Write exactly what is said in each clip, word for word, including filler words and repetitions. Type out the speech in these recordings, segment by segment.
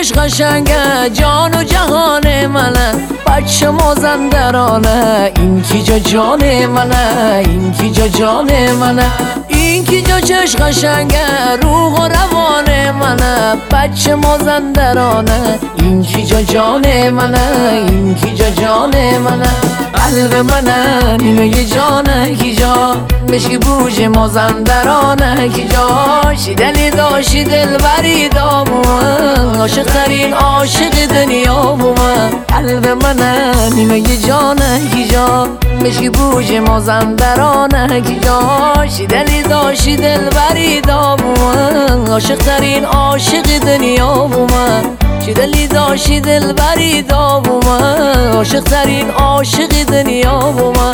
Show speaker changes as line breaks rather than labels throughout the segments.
چش قشنگه جان و جهان منه، بچه مازندرانه این کی جا جان منه، این کی جا جان منه، این کی جا چش قشنگه روح و روان منه، بچه مازندرانه این کی جا جان منه، این کی جا جان منه، قلب منه نیمه جانه کی جا مشکی بوج مازندرانه کی جا شیدنی داشتی دل بری دامون عاشق ترین عاشق دنیا بومن، قلب منه نیمه جانه کی جا مشکی بوج مازندرانه کی جا شیدنی داشتی دل بری دامون عاشق ترین عاشق دنیا بومن، چی دلی داشتی دل بری دامون عاشق ترین عاشق دنیا بومن.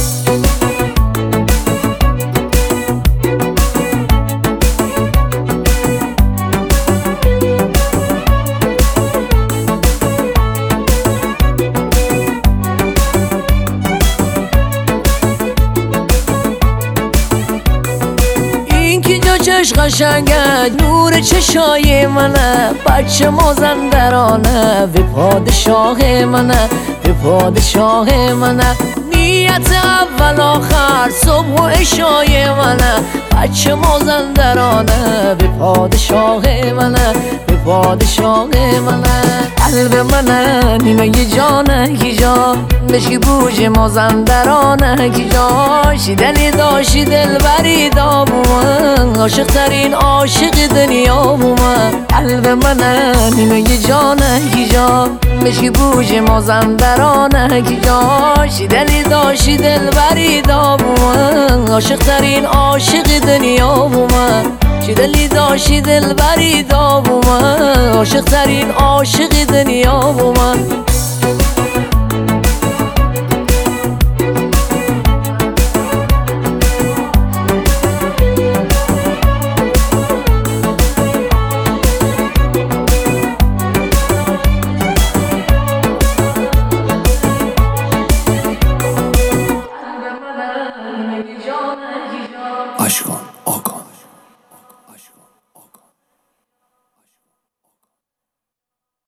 چش قشنگه نور چشای منه، بچه مازندرانه و پادشاه منه، و پادشاه منه، نیت اول آخر صبح و عشای منه، بچه مازندرانه و پادشاه منه، و پادشاه منه، قلب منه نیمه جانه کی جا مشکی بوج مازندرانه کی جا شیدنی داشتی دل بری دامون عاشق ترین عاشق دنیا بومن، قلب منه نیمه جانه کی جا مشکی بوج مازندرانه کی جا شیدنی داشتی دل بری دامون عاشق ترین عاشق دنیا بومن، چی دلی داشتی دل بری دامون عاشق ترین عاشق دنیا بومن.